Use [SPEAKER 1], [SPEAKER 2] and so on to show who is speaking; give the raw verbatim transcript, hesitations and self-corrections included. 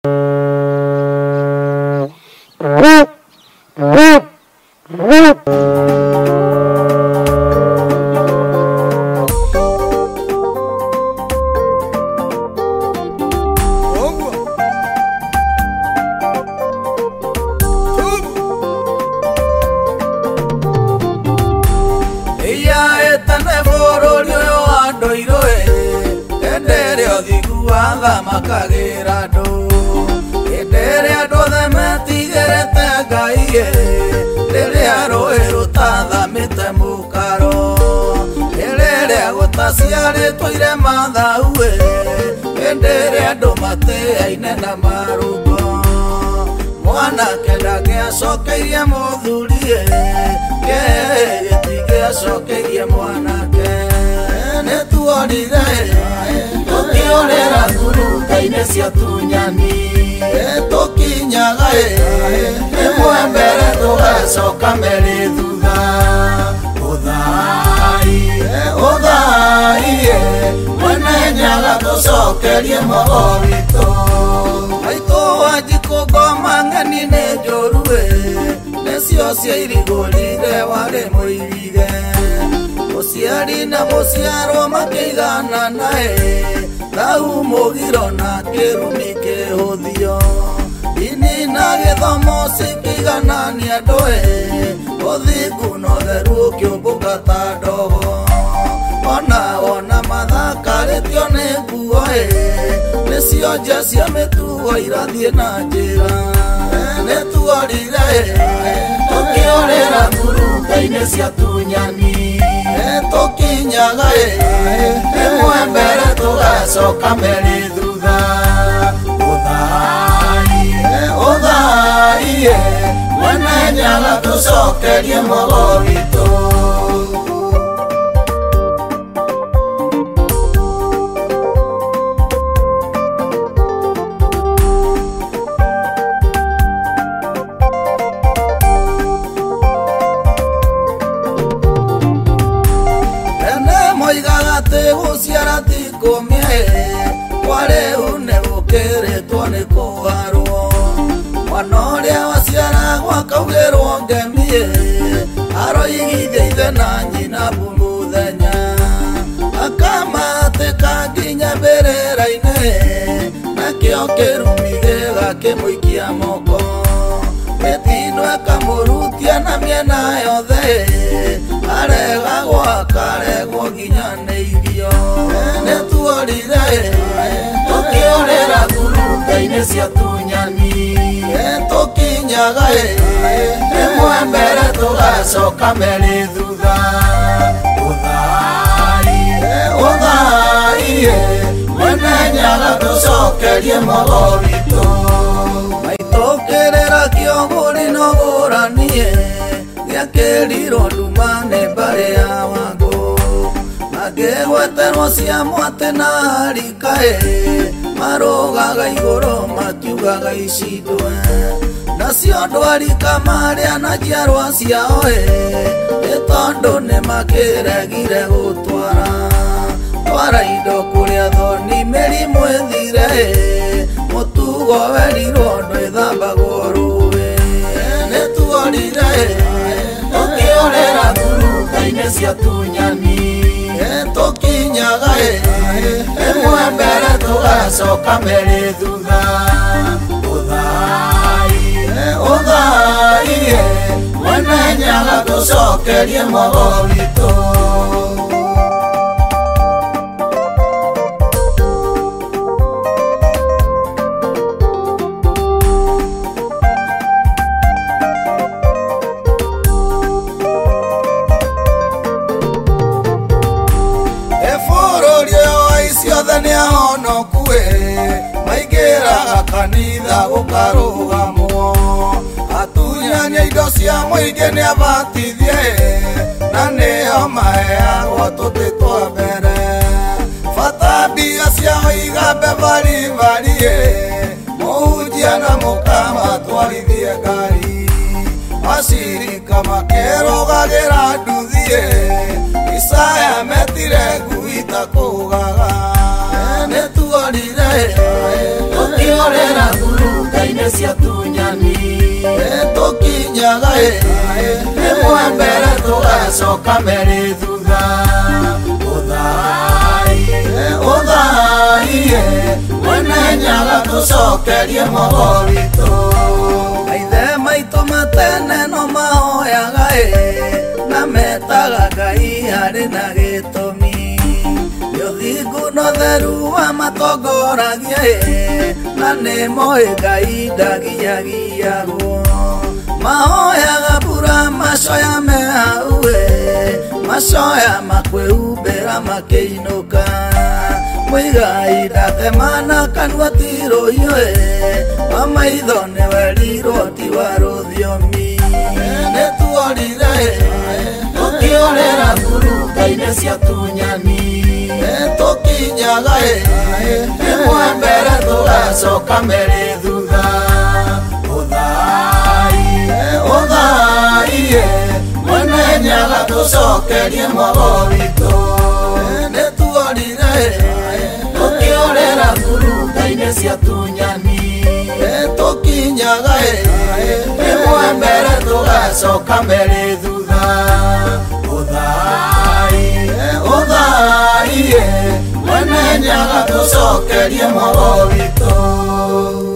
[SPEAKER 1] Makagira do edere do the metigere tagaye dere aro erutada metemukaro dere agotasiare toire madhaue edere do mate ainena marugo mwana kenda ke sokerie muthurie ke tige sokerie mwana ke netuorire Tukiolera guru kaine cia tunyani tukinyaga imwe mbere tugacoka mbere thutha uthai uthai mwene nyaga tucokerie mogo witũ aitũ wanjikũ ngoma ng'eni nĩ njũru nĩcio cia irigũrire warĩ mũirige mũciari na mũciarwo makĩigana nae Tau mogiro na kerumi kehothio Ini na githomo sikigana ni adoe Othigu no theru kiumbuka ta ndogo Ona ona mathakarĩtio nĩ nguoe Nĩcio nja cia mĩtugo irathie na njĩra Nĩtuorire Tukiorera nguruka-inĩ cia tunyani Tukinyaga imwe mbere tugacoka mbere thutha Uthai uthai mwene nyaga tucokerie mogo witũ Guciara tikumie kware une gukiritwo ni kuharwo mwana uria waciara gwakaugirwo ngemie aroigithia ithe na nyina mũthenya akamatĩka nginya mbĩrĩra-inĩ nakĩo kĩrumi gĩgakĩmũikia moko mĩtino ĩkamũrutia na mĩena yothe aregagwo akaregwo nginya nĩ irio nĩtuorire tukiorera nguruka-inĩ cia tunyani tukinyaga imwe mbere tugacoka mbere thutha uthai uthai mwene nyaga tucokerie mogo witũ maitũkĩrĩra kĩogũri no gũranie gĩakĩrirwo nduma nĩ mbarĩ ya Wangũ magĩgweterwo cia mwatĩ na rikaĩ marũgaga igũrũ makiugaga icindwe nacio ndwarika marĩa na njiarwa ciao nĩ tondũ nĩ makĩregire gũtwara twara indo kũrĩa thoni mĩrimũ ĩthire mũtugo werirwo ndwĩthambagwo rũĩ nĩtuorire tukiorera nguruka-inĩ cia tunyani tukinyaga imwe mbere tugacoka mbere thutha uthai uthai mwene nyaga tucokerie mogo witũ maingĩraga kanitha gũkarũgamwo atunyania indo cia mũingĩ nĩ abatithie na nĩo maheagwo tũtĩ twa mbere bata mbia ciao igambe baribari mũhunjia na mũkamatwarithie ngari macirika makĩrũgagĩra nduthi Isaya metire ngui ta kũgaga nĩtuorire tukiorera nguru rimwe mbere tugacoka merĩ thutha. Ũthai ũthai mwene Nyaga tũcokerie muogo witũ. Maithe maitũ matene no mahoyaga na metaga Ngai harĩ na gĩtũmi. Ũthingu na ũtheru wa matongoragia na nĩ moĩ Ngai ndagiagiagwo. Mahoyaga mbura macoya me hau macoya makwĩhumbĩra makĩinũka. Mũigai ndatemana kanua tirũhiũ wa maitho nĩwe riroti wa rũthiomi. Nĩtuorire tũkĩorera ngurunga-inĩ cia tunyani. Tũkinyaga rimwe mbere tũgacoka merĩ thutha. Ũthai ũthai mwene Nyaga tũcokerie muogo witũ. Nĩtuorire tũkĩorera ngurunga-inĩ cia tunyani. Tũkinyaga rimwe mbere tũgacoka merĩ thutha. Ũthai ũthai mwene Nyaga tũcokerie muogo witũ.